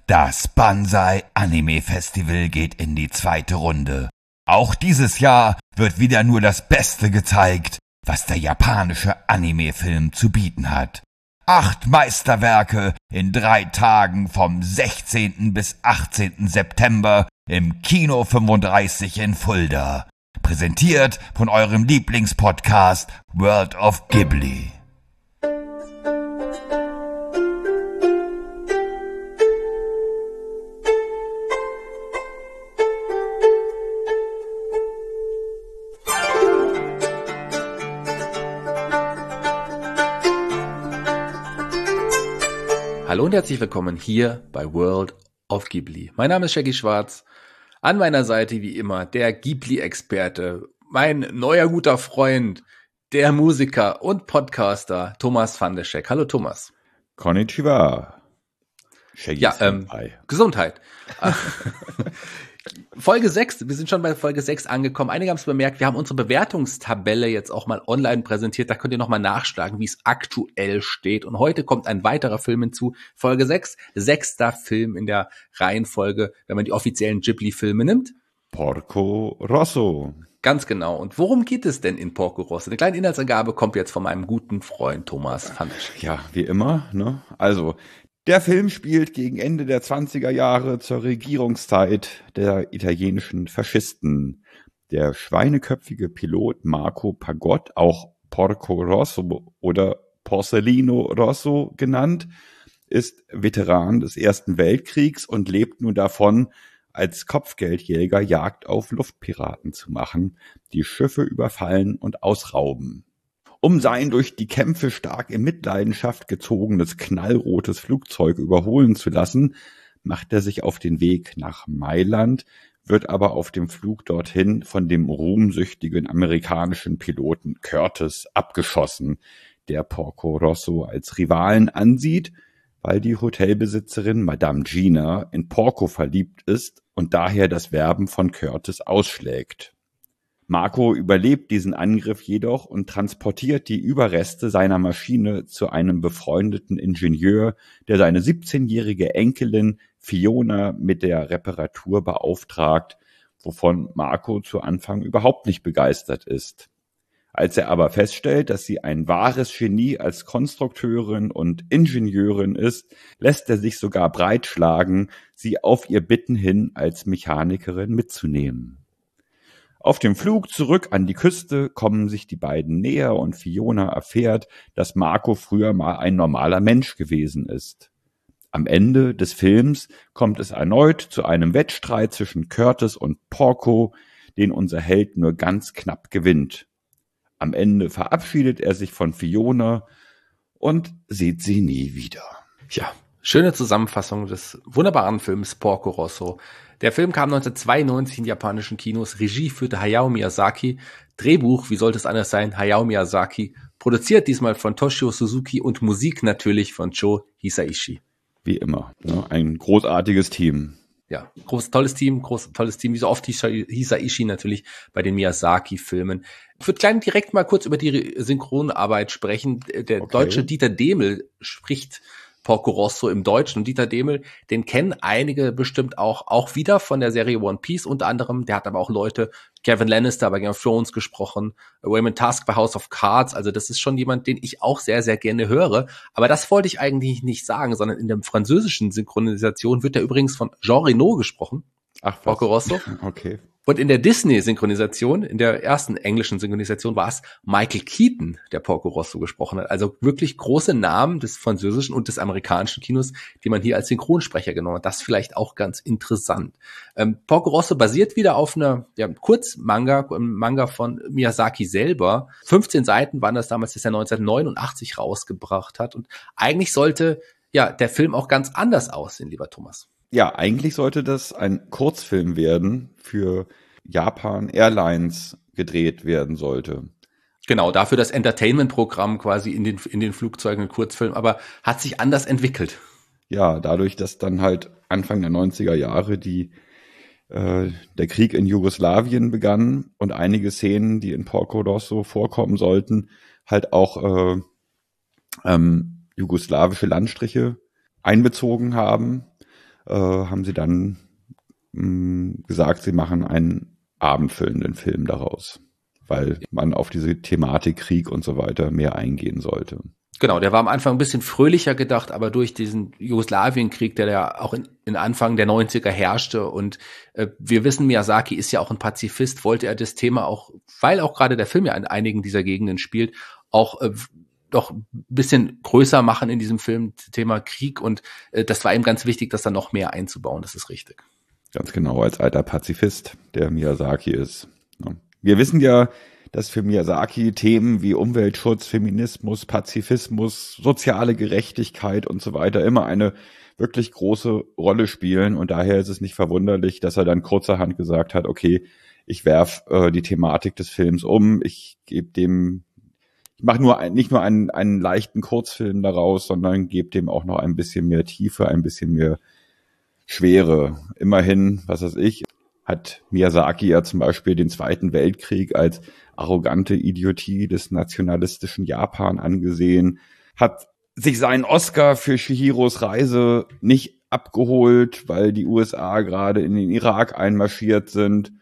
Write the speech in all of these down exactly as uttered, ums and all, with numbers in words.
Das Banzai Anime Festival geht in die zweite Runde. Auch dieses Jahr wird wieder nur das Beste gezeigt, was der japanische Anime-Film zu bieten hat. Acht Meisterwerke in drei Tagen vom sechzehnten bis achtzehnten September im Kino fünfunddreißig in Fulda. Präsentiert von eurem Lieblingspodcast World of Ghibli. Hallo und herzlich willkommen hier bei World of Ghibli. Mein Name ist Shaggy Schwarz. An meiner Seite wie immer der Ghibli-Experte, mein neuer guter Freund, der Musiker und Podcaster Thomas van der Scheck. Hallo Thomas. Konnichiwa. Shaggy ja, ähm, Gesundheit. Folge sechs, wir sind schon bei Folge sechs angekommen. Einige haben es bemerkt, wir haben unsere Bewertungstabelle jetzt auch mal online präsentiert. Da könnt ihr nochmal nachschlagen, wie es aktuell steht. Und heute kommt ein weiterer Film hinzu. Folge sechs, sechster Film in der Reihenfolge, wenn man die offiziellen Ghibli-Filme nimmt. Porco Rosso. Ganz genau. Und worum geht es denn in Porco Rosso? Eine kleine Inhaltsangabe kommt jetzt von meinem guten Freund Thomas van der Scheck. Ja, wie immer, ne? Also, der Film spielt gegen Ende der zwanziger Jahre zur Regierungszeit der italienischen Faschisten. Der schweineköpfige Pilot Marco Pagott, auch Porco Rosso oder Porcellino Rosso genannt, ist Veteran des Ersten Weltkriegs und lebt nun davon, als Kopfgeldjäger Jagd auf Luftpiraten zu machen, die Schiffe überfallen und ausrauben. Um sein durch die Kämpfe stark in Mitleidenschaft gezogenes knallrotes Flugzeug überholen zu lassen, macht er sich auf den Weg nach Mailand, wird aber auf dem Flug dorthin von dem ruhmsüchtigen amerikanischen Piloten Curtis abgeschossen, der Porco Rosso als Rivalen ansieht, weil die Hotelbesitzerin Madame Gina in Porco verliebt ist und daher das Werben von Curtis ausschlägt. Marco überlebt diesen Angriff jedoch und transportiert die Überreste seiner Maschine zu einem befreundeten Ingenieur, der seine siebzehnjährige Enkelin Fiona mit der Reparatur beauftragt, wovon Marco zu Anfang überhaupt nicht begeistert ist. Als er aber feststellt, dass sie ein wahres Genie als Konstrukteurin und Ingenieurin ist, lässt er sich sogar breitschlagen, sie auf ihr Bitten hin als Mechanikerin mitzunehmen. Auf dem Flug zurück an die Küste kommen sich die beiden näher und Fiona erfährt, dass Marco früher mal ein normaler Mensch gewesen ist. Am Ende des Films kommt es erneut zu einem Wettstreit zwischen Curtis und Porco, den unser Held nur ganz knapp gewinnt. Am Ende verabschiedet er sich von Fiona und sieht sie nie wieder. Ja, schöne Zusammenfassung des wunderbaren Films Porco Rosso. Der Film kam neunzehnhundertzweiundneunzig in japanischen Kinos, Regie führte Hayao Miyazaki, Drehbuch, wie sollte es anders sein, Hayao Miyazaki, produziert diesmal von Toshio Suzuki und Musik natürlich von Joe Hisaishi. Wie immer, ne? Ein großartiges Team. Ja, groß, tolles Team, groß, tolles Team, wie so oft Hisaishi natürlich bei den Miyazaki-Filmen. Ich würde gleich direkt mal kurz über die Synchronarbeit sprechen. Der Okay. deutsche Dieter Demel spricht Porco Rosso im Deutschen. Und Dieter Demel, den kennen einige bestimmt auch, auch wieder von der Serie One Piece unter anderem. Der hat aber auch Leute, Kevin Lannister bei Game of Thrones gesprochen, Raymond Tusk bei House of Cards. Also das ist schon jemand, den ich auch sehr, sehr gerne höre. Aber das wollte ich eigentlich nicht sagen, sondern in der französischen Synchronisation wird er übrigens von Jean Reno gesprochen. Ach, was? Porco Rosso. Okay. Und in der Disney-Synchronisation, in der ersten englischen Synchronisation, war es Michael Keaton, der Porco Rosso gesprochen hat. Also wirklich große Namen des französischen und des amerikanischen Kinos, die man hier als Synchronsprecher genommen hat. Das vielleicht auch ganz interessant. Ähm, Porco Rosso basiert wieder auf einer ja, Kurzmanga, einem Manga von Miyazaki selber. fünfzehn Seiten waren das damals, das er neunzehnhundertneunundachtzig rausgebracht hat. Und eigentlich sollte ja der Film auch ganz anders aussehen, lieber Thomas. Ja, eigentlich sollte das ein Kurzfilm werden, für Japan Airlines gedreht werden sollte. Genau, dafür das Entertainment-Programm quasi in den, in den Flugzeugen, Kurzfilm, aber hat sich anders entwickelt. Ja, dadurch, dass dann halt Anfang der neunziger Jahre die, äh, der Krieg in Jugoslawien begann und einige Szenen, die in Porco Rosso vorkommen sollten, halt auch äh, ähm, jugoslawische Landstriche einbezogen haben. äh, haben sie dann mh, gesagt, sie machen einen abendfüllenden Film daraus, weil man auf diese Thematik Krieg und so weiter mehr eingehen sollte. Genau, der war am Anfang ein bisschen fröhlicher gedacht, aber durch diesen Jugoslawienkrieg, der ja auch in, in Anfang der neunziger herrschte und äh, wir wissen, Miyazaki ist ja auch ein Pazifist, wollte er das Thema auch, weil auch gerade der Film ja in einigen dieser Gegenden spielt, auch äh, doch ein bisschen größer machen in diesem Film, Thema Krieg und äh, das war ihm ganz wichtig, das dann noch mehr einzubauen, das ist richtig. Ganz genau, als alter Pazifist, der Miyazaki ist. Ja. Wir wissen ja, dass für Miyazaki Themen wie Umweltschutz, Feminismus, Pazifismus, soziale Gerechtigkeit und so weiter immer eine wirklich große Rolle spielen. Und daher ist es nicht verwunderlich, dass er dann kurzerhand gesagt hat, okay, ich werf äh, die Thematik des Films um, ich gebe dem, ich mache nur ein, nicht nur einen, einen leichten Kurzfilm daraus, sondern gebe dem auch noch ein bisschen mehr Tiefe, ein bisschen mehr Schwere. Immerhin, was weiß ich, hat Miyazaki ja zum Beispiel den Zweiten Weltkrieg als arrogante Idiotie des nationalistischen Japan angesehen, hat sich seinen Oscar für Chihiros Reise nicht abgeholt, weil die U S A gerade in den Irak einmarschiert sind.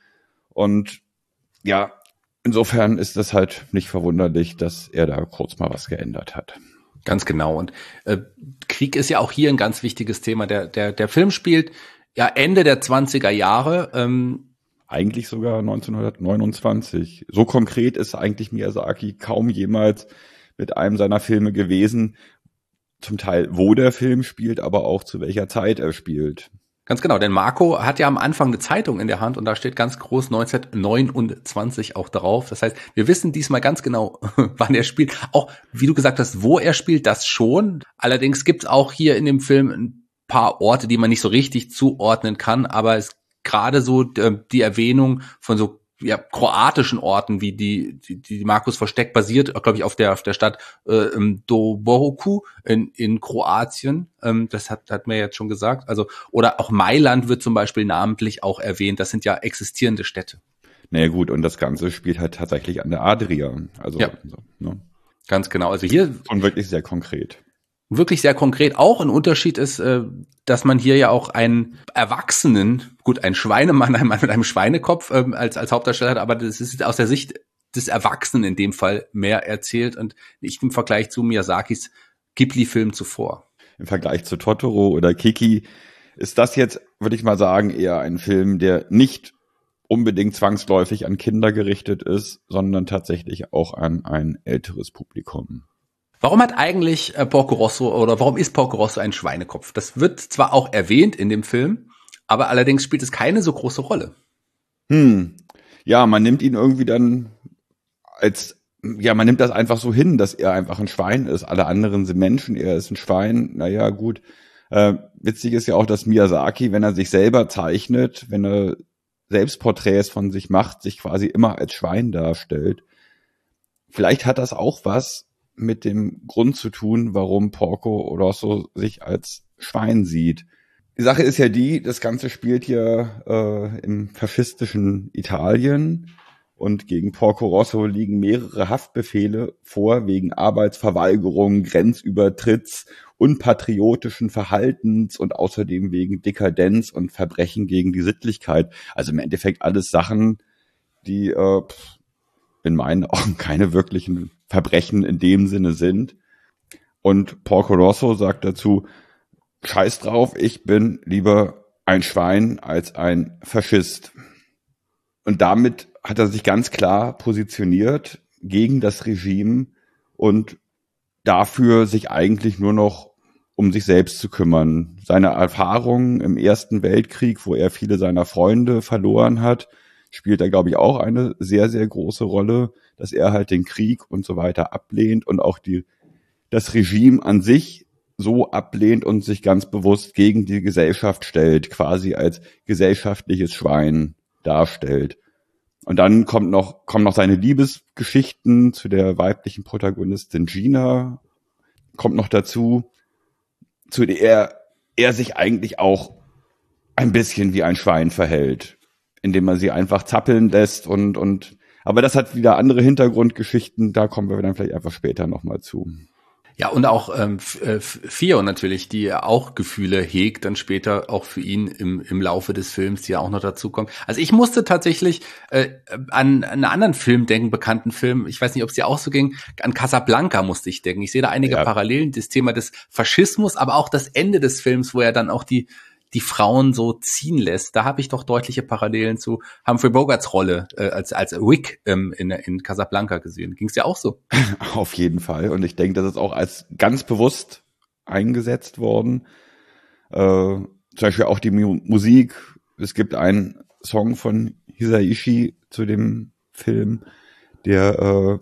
Und ja, insofern ist das halt nicht verwunderlich, dass er da kurz mal was geändert hat. Ganz genau. Und äh, Krieg ist ja auch hier ein ganz wichtiges Thema. Der, der, der Film spielt ja Ende der zwanziger Jahre. Ähm, Eigentlich sogar neunzehnhundertneunundzwanzig. So konkret ist eigentlich Miyazaki kaum jemals mit einem seiner Filme gewesen. Zum Teil, wo der Film spielt, aber auch zu welcher Zeit er spielt. Ganz genau, denn Marco hat ja am Anfang eine Zeitung in der Hand und da steht ganz groß neunzehnhundertneunundzwanzig auch drauf. Das heißt, wir wissen diesmal ganz genau, wann er spielt. Auch, wie du gesagt hast, wo er spielt, das schon. Allerdings gibt es auch hier in dem Film ein paar Orte, die man nicht so richtig zuordnen kann, aber es gerade so äh, die Erwähnung von so ja, kroatischen Orten, wie die, die, die Markus versteckt, basiert, glaube ich, auf der, auf der Stadt äh, Dubrovnik in, in Kroatien. Ähm, das hat, hat mir jetzt schon gesagt. Also, oder auch Mailand wird zum Beispiel namentlich auch erwähnt. Das sind ja existierende Städte. Naja, gut, und das Ganze spielt halt tatsächlich an der Adria. Also, ja. so, ne? Ganz genau. Also hier. Und wirklich sehr konkret. Wirklich sehr konkret. Auch ein Unterschied ist, dass man hier ja auch einen Erwachsenen, gut, einen Schweinemann, einen Mann mit einem Schweinekopf ähm, als als Hauptdarsteller hat, aber das ist aus der Sicht des Erwachsenen in dem Fall mehr erzählt und nicht im Vergleich zu Miyazakis Ghibli-Film zuvor. Im Vergleich zu Totoro oder Kiki ist das jetzt, würde ich mal sagen, eher ein Film, der nicht unbedingt zwangsläufig an Kinder gerichtet ist, sondern tatsächlich auch an ein älteres Publikum. Warum hat eigentlich äh, Porco Rosso oder warum ist Porco Rosso ein Schweinekopf? Das wird zwar auch erwähnt in dem Film, aber allerdings spielt es keine so große Rolle. Hm, ja, man nimmt ihn irgendwie dann als, ja, man nimmt das einfach so hin, dass er einfach ein Schwein ist. Alle anderen sind Menschen, er ist ein Schwein. Naja, gut. Äh, witzig ist ja auch, dass Miyazaki, wenn er sich selber zeichnet, wenn er Selbstporträts von sich macht, sich quasi immer als Schwein darstellt. Vielleicht hat das auch was mit dem Grund zu tun, warum Porco Rosso sich als Schwein sieht. Die Sache ist ja die, das Ganze spielt hier äh, im faschistischen Italien und gegen Porco Rosso liegen mehrere Haftbefehle vor wegen Arbeitsverweigerung, Grenzübertritts, unpatriotischen Verhaltens und außerdem wegen Dekadenz und Verbrechen gegen die Sittlichkeit. Also im Endeffekt alles Sachen, die äh, in meinen Augen keine wirklichen Verbrechen in dem Sinne sind. Und Porco Rosso sagt dazu, scheiß drauf, ich bin lieber ein Schwein als ein Faschist. Und damit hat er sich ganz klar positioniert gegen das Regime und dafür sich eigentlich nur noch um sich selbst zu kümmern. Seine Erfahrungen im Ersten Weltkrieg, wo er viele seiner Freunde verloren hat, spielt da, glaube ich, auch eine sehr, sehr große Rolle, dass er halt den Krieg und so weiter ablehnt und auch die, das Regime an sich so ablehnt und sich ganz bewusst gegen die Gesellschaft stellt, quasi als gesellschaftliches Schwein darstellt. Und dann kommt noch, kommen noch seine Liebesgeschichten zu der weiblichen Protagonistin Gina, kommt noch dazu, zu der er, er sich eigentlich auch ein bisschen wie ein Schwein verhält, indem man sie einfach zappeln lässt und, und, aber das hat wieder andere Hintergrundgeschichten, da kommen wir dann vielleicht einfach später nochmal zu. Ja, und auch ähm, Fio natürlich, die ja auch Gefühle hegt, dann später auch für ihn im im Laufe des Films, die ja auch noch dazukommen. Also ich musste tatsächlich äh, an, an einen anderen Film denken, bekannten Film, ich weiß nicht, ob es dir auch so ging, an Casablanca musste ich denken. Ich sehe da einige Ja. Parallelen, das Thema des Faschismus, aber auch das Ende des Films, wo er dann auch die die Frauen so ziehen lässt. Da habe ich doch deutliche Parallelen zu Humphrey Bogarts Rolle äh, als als Wick ähm, in in Casablanca gesehen. Ging es ja auch so? Auf jeden Fall. Und ich denke, das ist auch als ganz bewusst eingesetzt worden. Äh, zum Beispiel auch die Mu- Musik. Es gibt einen Song von Hisaishi zu dem Film, der äh,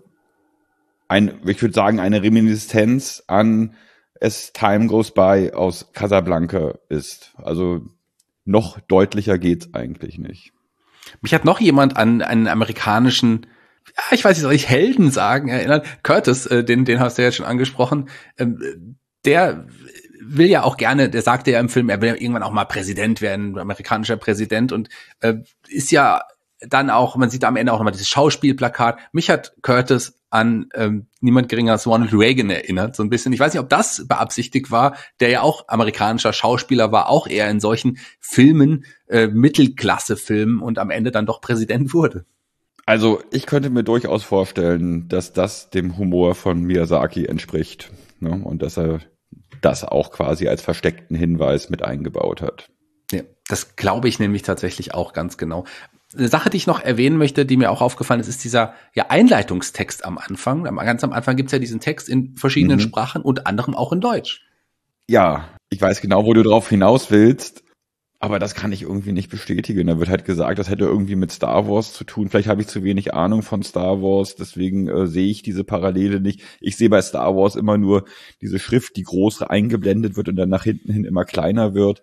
ein, ich würde sagen, eine Reminiszenz an As Time Goes By aus Casablanca ist. Also noch deutlicher geht's eigentlich nicht. Mich hat noch jemand an einen amerikanischen, ja, ich weiß nicht, soll ich Helden sagen, erinnert. Curtis, äh, den, den hast du ja schon angesprochen, ähm, der will ja auch gerne, der sagte ja im Film, er will ja irgendwann auch mal Präsident werden, amerikanischer Präsident und äh, ist ja dann auch, man sieht am Ende auch nochmal dieses Schauspielplakat. Mich hat Curtis an ähm, niemand geringer als Ronald Reagan erinnert, so ein bisschen. Ich weiß nicht, ob das beabsichtigt war, der ja auch amerikanischer Schauspieler war, auch eher in solchen Filmen, äh, Mittelklasse-Filmen und am Ende dann doch Präsident wurde. Also ich könnte mir durchaus vorstellen, dass das dem Humor von Miyazaki entspricht, ne? Und dass er das auch quasi als versteckten Hinweis mit eingebaut hat. Ja, das glaube ich nämlich tatsächlich auch ganz genau. Eine Sache, die ich noch erwähnen möchte, die mir auch aufgefallen ist, ist dieser ja Einleitungstext am Anfang. Ganz am Anfang gibt's ja diesen Text in verschiedenen Mhm. Sprachen, unter anderem auch in Deutsch. Ja, ich weiß genau, wo du drauf hinaus willst, aber das kann ich irgendwie nicht bestätigen. Da wird halt gesagt, das hätte irgendwie mit Star Wars zu tun. Vielleicht habe ich zu wenig Ahnung von Star Wars, deswegen äh, sehe ich diese Parallele nicht. Ich sehe bei Star Wars immer nur diese Schrift, die groß eingeblendet wird und dann nach hinten hin immer kleiner wird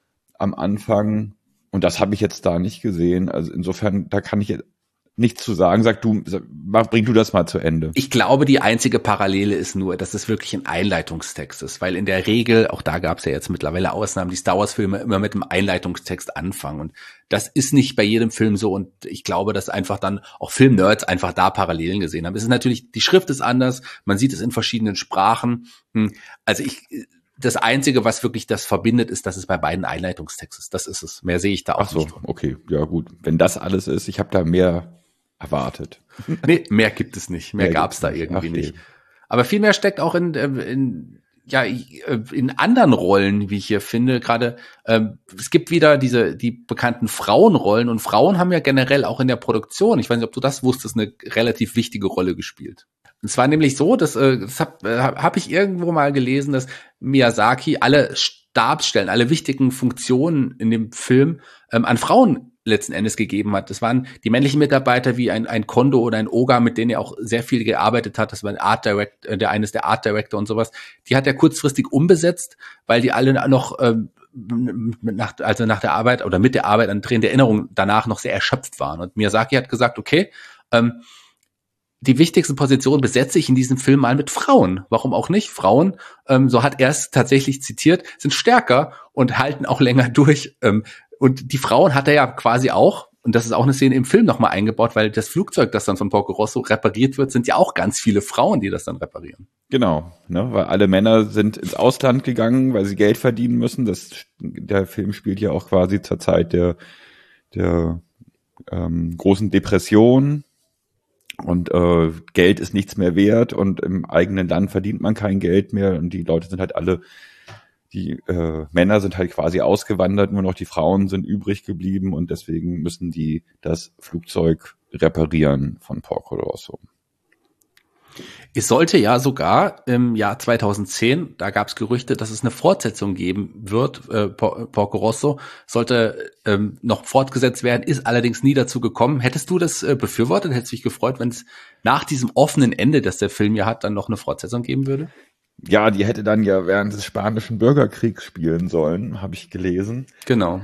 am Anfang. Und das habe ich jetzt da nicht gesehen. Also insofern, da kann ich jetzt nichts zu sagen. Sag du, sag, bring du das mal zu Ende. Ich glaube, die einzige Parallele ist nur, dass es wirklich ein Einleitungstext ist, weil in der Regel, auch da gab es ja jetzt mittlerweile Ausnahmen, die Star Wars Filme immer mit einem Einleitungstext anfangen und das ist nicht bei jedem Film so und ich glaube, dass einfach dann auch Filmnerds einfach da Parallelen gesehen haben. Es ist natürlich, die Schrift ist anders, man sieht es in verschiedenen Sprachen. Also ich Das Einzige, was wirklich das verbindet, ist, dass es bei beiden Einleitungstext ist. Das ist es. Mehr sehe ich da auch Ach so, nicht. okay, ja gut. Wenn das alles ist, ich habe da mehr erwartet. Nee, mehr gibt es nicht. Mehr, Mehr gab es gibt's da nicht. irgendwie Ach je. nicht. Aber viel mehr steckt auch in, in ja in anderen Rollen, wie ich hier finde. Gerade ähm, es gibt wieder diese die bekannten Frauenrollen und Frauen haben ja generell auch in der Produktion, ich weiß nicht, ob du das wusstest, eine relativ wichtige Rolle gespielt. Es war nämlich so, dass äh, das habe äh, hab ich irgendwo mal gelesen, dass Miyazaki alle Stabsstellen, alle wichtigen Funktionen in dem Film ähm, an Frauen letzten Endes gegeben hat. Das waren die männlichen Mitarbeiter wie ein ein Kondo oder ein Oga, mit denen er auch sehr viel gearbeitet hat. Das war ein Art Director, der eines der Art Director und sowas. Die hat er kurzfristig umbesetzt, weil die alle noch ähm, nach, also nach der Arbeit oder mit der Arbeit an Drehen der Erinnerung danach noch sehr erschöpft waren. Und Miyazaki hat gesagt, okay, ähm, die wichtigsten Positionen besetze ich in diesem Film mal mit Frauen. Warum auch nicht? Frauen, ähm, so hat er es tatsächlich zitiert, sind stärker und halten auch länger durch. Ähm, und die Frauen hat er ja quasi auch, und das ist auch eine Szene im Film nochmal eingebaut, weil das Flugzeug, das dann von Porco Rosso repariert wird, sind ja auch ganz viele Frauen, die das dann reparieren. Genau, ne, weil alle Männer sind ins Ausland gegangen, weil sie Geld verdienen müssen. Das, der Film spielt ja auch quasi zur Zeit der, der ähm, großen Depression. Und äh, Geld ist nichts mehr wert und im eigenen Land verdient man kein Geld mehr und die Leute sind halt alle, die äh, Männer sind halt quasi ausgewandert, nur noch die Frauen sind übrig geblieben und deswegen müssen die das Flugzeug reparieren von Porco Rosso. Es sollte ja sogar im Jahr zweitausendzehn, da gab es Gerüchte, dass es eine Fortsetzung geben wird. Äh, Porco Rosso sollte ähm, noch fortgesetzt werden, ist allerdings nie dazu gekommen. Hättest du das äh, befürwortet? Hättest du dich gefreut, wenn es nach diesem offenen Ende, das der Film ja hat, dann noch eine Fortsetzung geben würde? Ja, die hätte dann ja während des Spanischen Bürgerkriegs spielen sollen, habe ich gelesen. Genau.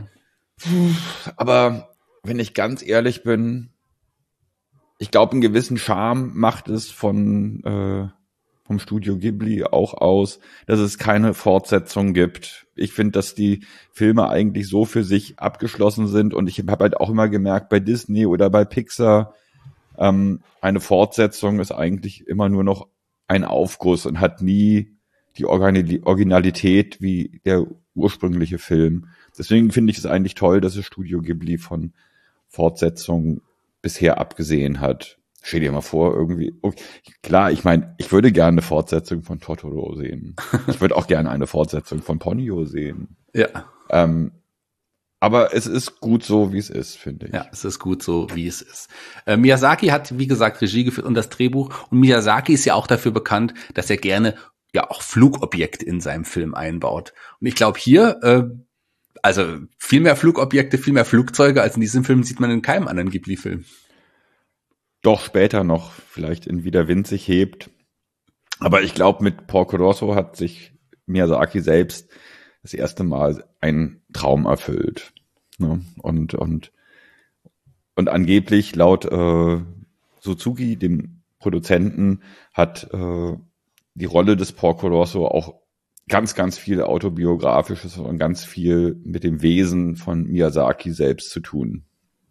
Aber wenn ich ganz ehrlich bin, ich glaube, einen gewissen Charme macht es von äh, vom Studio Ghibli auch aus, dass es keine Fortsetzung gibt. Ich finde, dass die Filme eigentlich so für sich abgeschlossen sind und ich habe halt auch immer gemerkt, bei Disney oder bei Pixar, ähm, eine Fortsetzung ist eigentlich immer nur noch ein Aufguss und hat nie die Originalität wie der ursprüngliche Film. Deswegen finde ich es eigentlich toll, dass das Studio Ghibli von Fortsetzungen bisher abgesehen hat. Stell dir mal vor, irgendwie, okay, klar, ich meine, ich würde gerne eine Fortsetzung von Totoro sehen. Ich würde auch gerne eine Fortsetzung von Ponyo sehen. Ja. Ähm, aber es ist gut so, wie es ist, finde ich. Ja, es ist gut so, wie es ist. Äh, Miyazaki hat, wie gesagt, Regie geführt und das Drehbuch. Und Miyazaki ist ja auch dafür bekannt, dass er gerne ja auch Flugobjekte in seinem Film einbaut. Und ich glaube hier, äh, also viel mehr Flugobjekte, viel mehr Flugzeuge als in diesem Film sieht man in keinem anderen Ghibli-Film. Doch später noch, vielleicht in Wie der Wind sich hebt. Aber ich glaube, mit Porco Rosso hat sich Miyazaki selbst das erste Mal einen Traum erfüllt. Ne? Und, und, und angeblich laut äh, Suzuki, dem Produzenten, hat äh, die Rolle des Porco Rosso auch ganz, ganz viel Autobiografisches und ganz viel mit dem Wesen von Miyazaki selbst zu tun.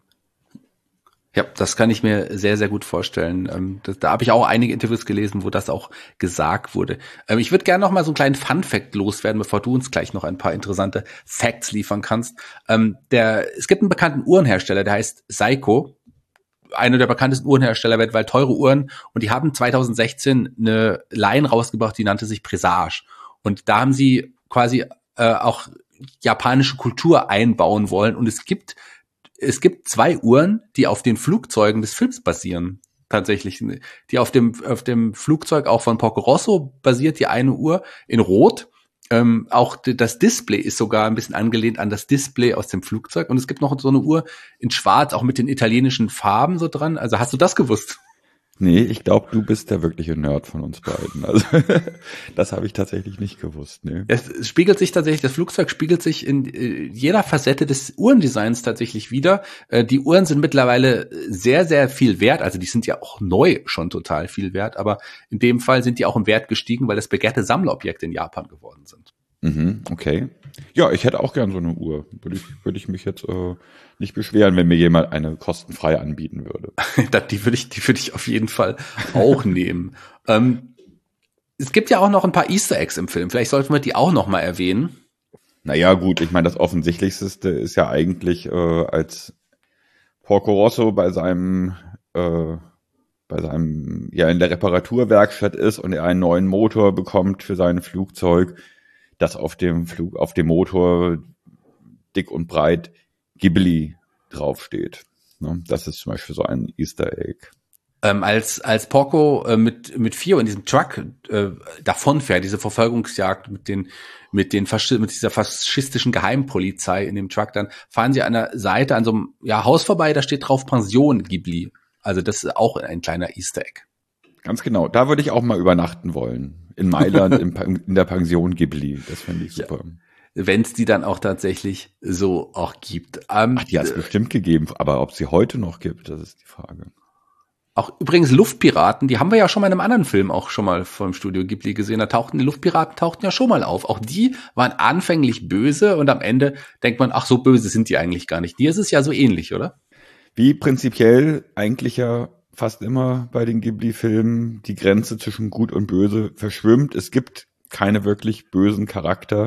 Ja, das kann ich mir sehr, sehr gut vorstellen. Ähm, das, da habe ich auch einige Interviews gelesen, wo das auch gesagt wurde. Ähm, ich würde gerne noch mal so einen kleinen Fun-Fact loswerden, bevor du uns gleich noch ein paar interessante Facts liefern kannst. Ähm, der, es gibt einen bekannten Uhrenhersteller, der heißt Seiko. Einer der bekanntesten Uhrenhersteller weltweit, teure Uhren. Und die haben zwanzig sechzehn eine Line rausgebracht, die nannte sich Presage. Und da haben sie quasi äh, auch japanische Kultur einbauen wollen. Und es gibt Es gibt zwei Uhren, die auf den Flugzeugen des Films basieren. Tatsächlich. Die auf dem, auf dem Flugzeug auch von Porco Rosso basiert, die eine Uhr in Rot. Ähm, auch das Display ist sogar ein bisschen angelehnt an das Display aus dem Flugzeug. Und es gibt noch so eine Uhr in Schwarz, auch mit den italienischen Farben so dran. Also hast du das gewusst? Nee, ich glaube, du bist der wirkliche Nerd von uns beiden. Also das habe ich tatsächlich nicht gewusst. Nee. Es spiegelt sich tatsächlich, das Flugzeug spiegelt sich in äh, jeder Facette des Uhrendesigns tatsächlich wieder. Äh, die Uhren sind mittlerweile sehr, sehr viel wert. Also die sind ja auch neu schon total viel wert. Aber in dem Fall sind die auch im Wert gestiegen, weil das begehrte Sammlerobjekte in Japan geworden sind. Mhm, okay. Ja, ich hätte auch gern so eine Uhr. Würde ich, würde ich mich jetzt äh, nicht beschweren, wenn mir jemand eine kostenfrei anbieten würde. die würde ich, die würde ich auf jeden Fall auch nehmen. Ähm, es gibt ja auch noch ein paar Easter Eggs im Film. Vielleicht sollten wir die auch noch mal erwähnen. Naja, gut, ich meine, das Offensichtlichste ist ja eigentlich, äh, als Porco Rosso bei seinem, äh, bei seinem, ja, in der Reparaturwerkstatt ist und er einen neuen Motor bekommt für sein Flugzeug, dass auf dem Flug, auf dem Motor dick und breit Ghibli draufsteht. Ne? Das ist zum Beispiel so ein Easter Egg. Ähm, als als Porco äh, mit mit Fio in diesem Truck äh, davonfährt, diese Verfolgungsjagd mit den mit den Faschi- mit dieser faschistischen Geheimpolizei in dem Truck, dann fahren sie an der Seite an so einem ja, Haus vorbei, da steht drauf Pension Ghibli. Also das ist auch ein kleiner Easter Egg. Ganz genau. Da würde ich auch mal übernachten wollen. In Mailand, in, in der Pension Ghibli. Das finde ich super. Ja, wenn es die dann auch tatsächlich so auch gibt. Ähm, Ach, die hat es bestimmt gegeben. Aber ob sie heute noch gibt, das ist die Frage. Auch übrigens Luftpiraten, die haben wir ja schon mal in einem anderen Film auch schon mal vom Studio Ghibli gesehen. Da tauchten die Luftpiraten tauchten ja schon mal auf. Auch die waren anfänglich böse und am Ende denkt man, ach, so böse sind die eigentlich gar nicht. Dir ist es ja so ähnlich, oder? Wie prinzipiell eigentlich ja fast immer bei den Ghibli-Filmen die Grenze zwischen Gut und Böse verschwimmt. Es gibt keine wirklich bösen Charakter,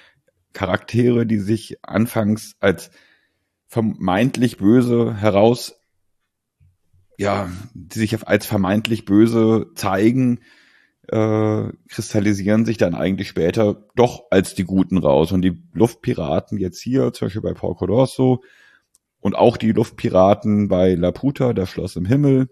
Charaktere, die sich anfangs als vermeintlich böse heraus, ja, die sich als vermeintlich böse zeigen, äh, kristallisieren sich dann eigentlich später doch als die Guten raus. Und die Luftpiraten jetzt hier, zum Beispiel bei Porco Rosso, und auch die Luftpiraten bei Laputa, das Schloss im Himmel,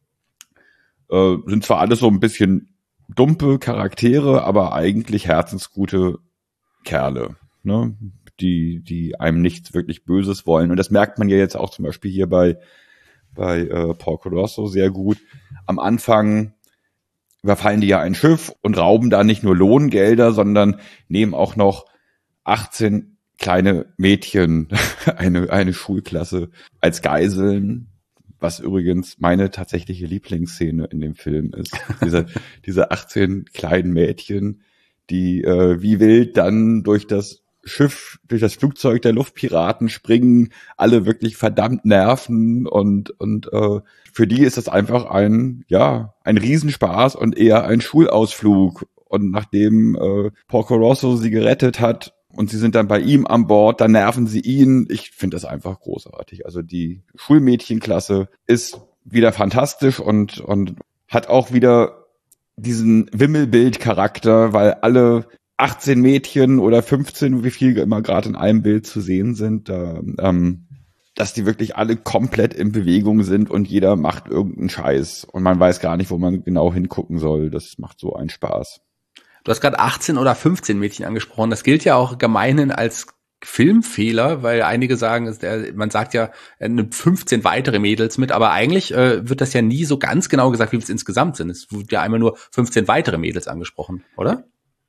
äh, sind zwar alles so ein bisschen dumpe Charaktere, aber eigentlich herzensgute Kerle, ne? Die, die einem nichts wirklich Böses wollen. Und das merkt man ja jetzt auch zum Beispiel hier bei, bei äh, Porco Rosso sehr gut. Am Anfang überfallen die ja ein Schiff und rauben da nicht nur Lohngelder, sondern nehmen auch noch achtzehn kleine Mädchen, eine, eine Schulklasse als Geiseln, was übrigens meine tatsächliche Lieblingsszene in dem Film ist. Diese, diese achtzehn kleinen Mädchen, die äh, wie wild dann durch das Schiff, durch das Flugzeug der Luftpiraten springen, alle wirklich verdammt nerven und, und äh, für die ist das einfach ein, ja, ein Riesenspaß und eher ein Schulausflug. und nachdem äh, Porco Rosso sie gerettet hat und sie sind dann bei ihm an Bord, dann nerven sie ihn. Ich finde das einfach großartig. Also die Schulmädchenklasse ist wieder fantastisch und und hat auch wieder diesen Wimmelbild-Charakter, weil alle achtzehn Mädchen oder fünfzehn, wie viel immer gerade in einem Bild zu sehen sind, da, ähm, dass die wirklich alle komplett in Bewegung sind und jeder macht irgendeinen Scheiß und man weiß gar nicht, wo man genau hingucken soll. Das macht so einen Spaß. Du hast gerade achtzehn oder fünfzehn Mädchen angesprochen. Das gilt ja auch gemeinhin als Filmfehler, weil einige sagen, man sagt ja, er nimmt fünfzehn weitere Mädels mit, aber eigentlich äh, wird das ja nie so ganz genau gesagt, wie es insgesamt sind. Es wird ja einmal nur fünfzehn weitere Mädels angesprochen, oder?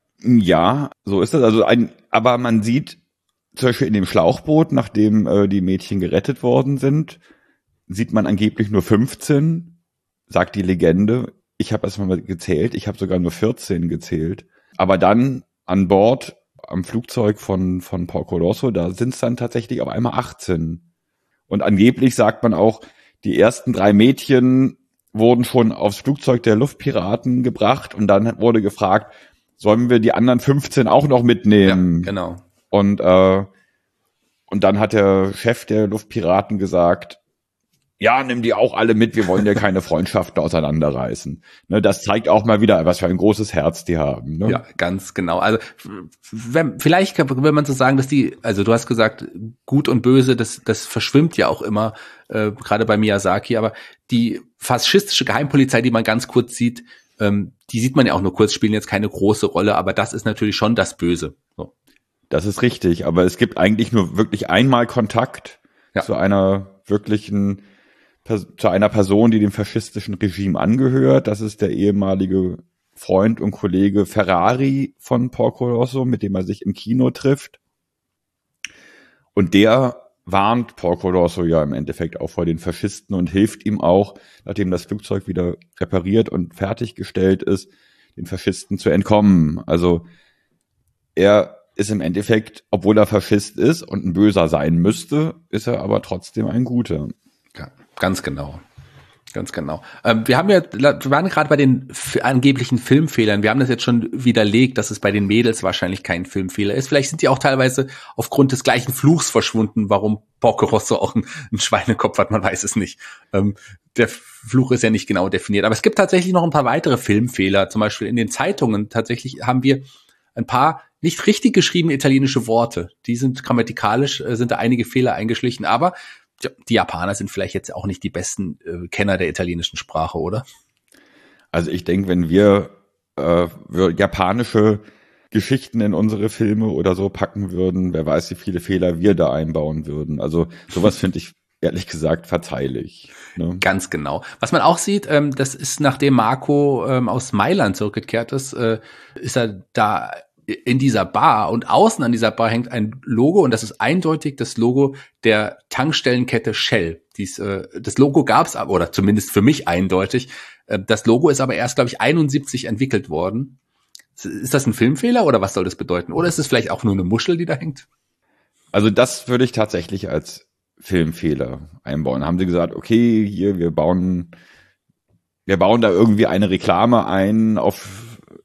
Ja, so ist das. Also ein, aber man sieht zum Beispiel in dem Schlauchboot, nachdem äh, die Mädchen gerettet worden sind, sieht man angeblich nur fünfzehn, sagt die Legende. Ich habe erst mal gezählt, ich habe sogar nur vierzehn gezählt. Aber dann an Bord am Flugzeug von von Porco Rosso, da sind es dann tatsächlich auf einmal achtzehn. Und angeblich sagt man auch, die ersten drei Mädchen wurden schon aufs Flugzeug der Luftpiraten gebracht und dann wurde gefragt, sollen wir die anderen fünfzehn auch noch mitnehmen? Ja, genau. Und äh, und dann hat der Chef der Luftpiraten gesagt, ja, nimm die auch alle mit, wir wollen ja keine Freundschaften auseinanderreißen. Ne, das zeigt auch mal wieder, was für ein großes Herz die haben. Ne? Ja, ganz genau. Also wenn, vielleicht will man so sagen, dass die, also du hast gesagt, gut und böse, das, das verschwimmt ja auch immer, äh, gerade bei Miyazaki, aber die faschistische Geheimpolizei, die man ganz kurz sieht, ähm, die sieht man ja auch nur kurz, spielen jetzt keine große Rolle, aber das ist natürlich schon das Böse. So. Das ist richtig, aber es gibt eigentlich nur wirklich einmal Kontakt ja. zu einer wirklichen zu einer Person, die dem faschistischen Regime angehört. Das ist der ehemalige Freund und Kollege Ferrari von Porco Rosso, mit dem er sich im Kino trifft. Und der warnt Porco Rosso ja im Endeffekt auch vor den Faschisten und hilft ihm auch, nachdem das Flugzeug wieder repariert und fertiggestellt ist, den Faschisten zu entkommen. Also er ist im Endeffekt, obwohl er Faschist ist und ein Böser sein müsste, ist er aber trotzdem ein Guter. Ja. Ganz genau. Ganz genau. Ähm, wir haben ja, wir waren gerade bei den f- angeblichen Filmfehlern. Wir haben das jetzt schon widerlegt, dass es bei den Mädels wahrscheinlich kein Filmfehler ist. Vielleicht sind die auch teilweise aufgrund des gleichen Fluchs verschwunden, warum Porco Rosso auch einen, einen Schweinekopf hat, man weiß es nicht. Ähm, der Fluch ist ja nicht genau definiert. Aber es gibt tatsächlich noch ein paar weitere Filmfehler. Zum Beispiel in den Zeitungen. Tatsächlich haben wir ein paar nicht richtig geschriebene italienische Worte. Die sind grammatikalisch, äh, sind da einige Fehler eingeschlichen. Aber die Japaner sind vielleicht jetzt auch nicht die besten äh, Kenner der italienischen Sprache, oder? Also ich denke, wenn wir, äh, wir japanische Geschichten in unsere Filme oder so packen würden, wer weiß, wie viele Fehler wir da einbauen würden. Also sowas finde ich ehrlich gesagt verzeihlich. Ne? Ganz genau. Was man auch sieht, ähm, das ist, nachdem Marco ähm, aus Mailand zurückgekehrt ist, äh, ist er da in dieser Bar und außen an dieser Bar hängt ein Logo und das ist eindeutig das Logo der Tankstellenkette Shell. Dies, äh, das Logo gab's aber, oder zumindest für mich eindeutig. Äh, das Logo ist aber erst, glaube ich, einundsiebzig entwickelt worden. Ist das ein Filmfehler oder was soll das bedeuten? Oder ist es vielleicht auch nur eine Muschel, die da hängt? Also das würde ich tatsächlich als Filmfehler einbauen. Haben sie gesagt, okay, hier, wir bauen, wir bauen da irgendwie eine Reklame ein auf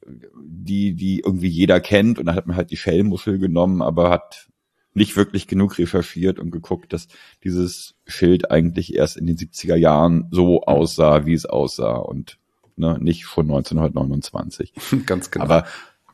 die, die irgendwie jeder kennt und dann hat man halt die Shell-Muschel genommen, aber hat nicht wirklich genug recherchiert und geguckt, dass dieses Schild eigentlich erst in den siebziger Jahren so aussah, wie es aussah und ne, nicht schon neunzehnhundertneunundzwanzig. Ganz genau. Aber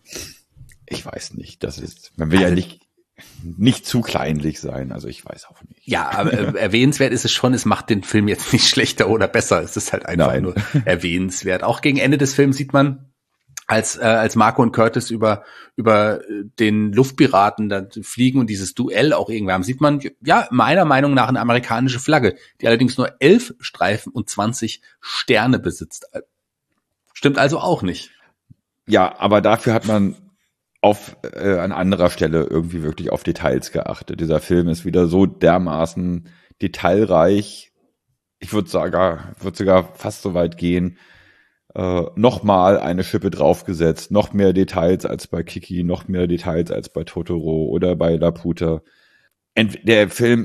ich weiß nicht, das ist, man will also, ja nicht nicht zu kleinlich sein, also ich weiß auch nicht. Ja, aber äh, erwähnenswert ist es schon, es macht den Film jetzt nicht schlechter oder besser, es ist halt einfach Nein. nur erwähnenswert. Auch gegen Ende des Films sieht man, als äh, als Marco und Curtis über über den Luftpiraten da fliegen und dieses Duell auch irgendwie haben, sieht man, ja, meiner Meinung nach eine amerikanische Flagge, die allerdings nur elf Streifen und zwanzig Sterne besitzt. Stimmt also auch nicht. Ja, aber dafür hat man auf äh, an anderer Stelle irgendwie wirklich auf Details geachtet. Dieser Film ist wieder so dermaßen detailreich. Ich würde sogar, würde sogar fast so weit gehen, äh, nochmal eine Schippe draufgesetzt, noch mehr Details als bei Kiki, noch mehr Details als bei Totoro oder bei Laputa. Ent- der Film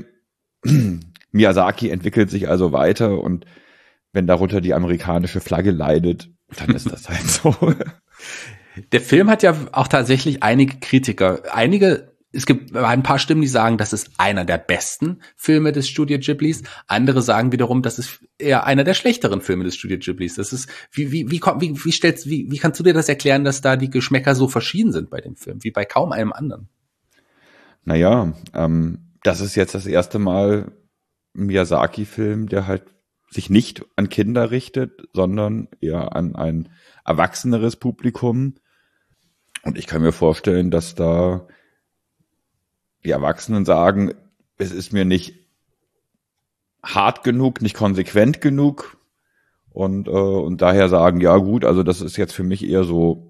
Miyazaki entwickelt sich also weiter und wenn darunter die amerikanische Flagge leidet, dann ist das halt so. Der Film hat ja auch tatsächlich einige Kritiker. Einige, es gibt ein paar Stimmen, die sagen, das ist einer der besten Filme des Studio Ghiblis. Andere sagen wiederum, das ist eher einer der schlechteren Filme des Studio Ghiblis. Das ist, wie, wie, wie, wie, wie stellst, wie, wie kannst du dir das erklären, dass da die Geschmäcker so verschieden sind bei dem Film, wie bei kaum einem anderen? Naja, ähm, das ist jetzt das erste Mal ein Miyazaki-Film, der halt sich nicht an Kinder richtet, sondern eher an ein erwachseneres Publikum. Und ich kann mir vorstellen, dass da die Erwachsenen sagen, es ist mir nicht hart genug, nicht konsequent genug. Und, äh, und daher sagen, ja gut, also das ist jetzt für mich eher so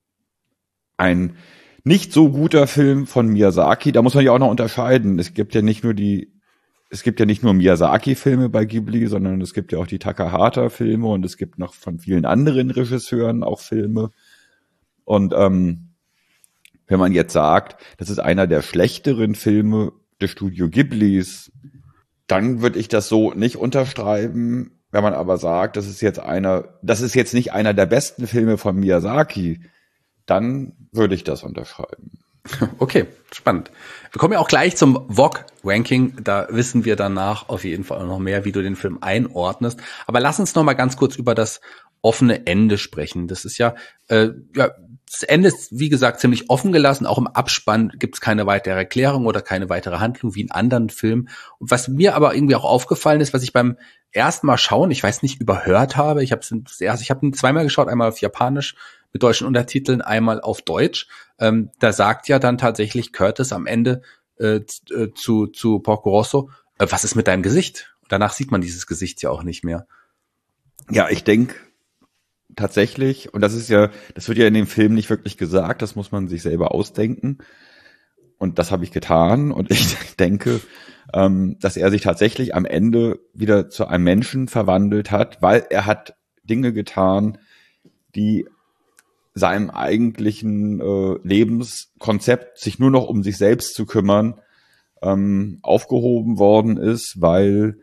ein nicht so guter Film von Miyazaki. Da muss man ja auch noch unterscheiden. Es gibt ja nicht nur die Es gibt ja nicht nur Miyazaki-Filme bei Ghibli, sondern es gibt ja auch die Takahata-Filme und es gibt noch von vielen anderen Regisseuren auch Filme. Und ähm, wenn man jetzt sagt, das ist einer der schlechteren Filme des Studio Ghiblis, dann würde ich das so nicht unterschreiben. Wenn man aber sagt, das ist jetzt einer, das ist jetzt nicht einer der besten Filme von Miyazaki, dann würde ich das unterschreiben. Okay, spannend. Wir kommen ja auch gleich zum Vogue-Ranking. Da wissen wir danach auf jeden Fall noch mehr, wie du den Film einordnest. Aber lass uns noch mal ganz kurz über das offene Ende sprechen. Das ist ja, äh, ja, das Ende ist, wie gesagt, ziemlich offen gelassen. Auch im Abspann gibt es keine weitere Erklärung oder keine weitere Handlung wie in anderen Filmen. Und was mir aber irgendwie auch aufgefallen ist, was ich beim ersten Mal schauen, ich weiß nicht, überhört habe. Ich habe es erst, ich habe ihn zweimal geschaut, einmal auf Japanisch mit deutschen Untertiteln, einmal auf Deutsch. Ähm, da sagt ja dann tatsächlich Curtis am Ende äh, zu zu Porco Rosso, äh, was ist mit deinem Gesicht? Und danach sieht man dieses Gesicht ja auch nicht mehr. Ja, ich denke tatsächlich, und das ist ja, das wird ja in dem Film nicht wirklich gesagt, das muss man sich selber ausdenken. Und das habe ich getan. Und ich denke, ähm, dass er sich tatsächlich am Ende wieder zu einem Menschen verwandelt hat, weil er hat Dinge getan, die seinem eigentlichen äh, Lebenskonzept, sich nur noch um sich selbst zu kümmern, ähm, aufgehoben worden ist, weil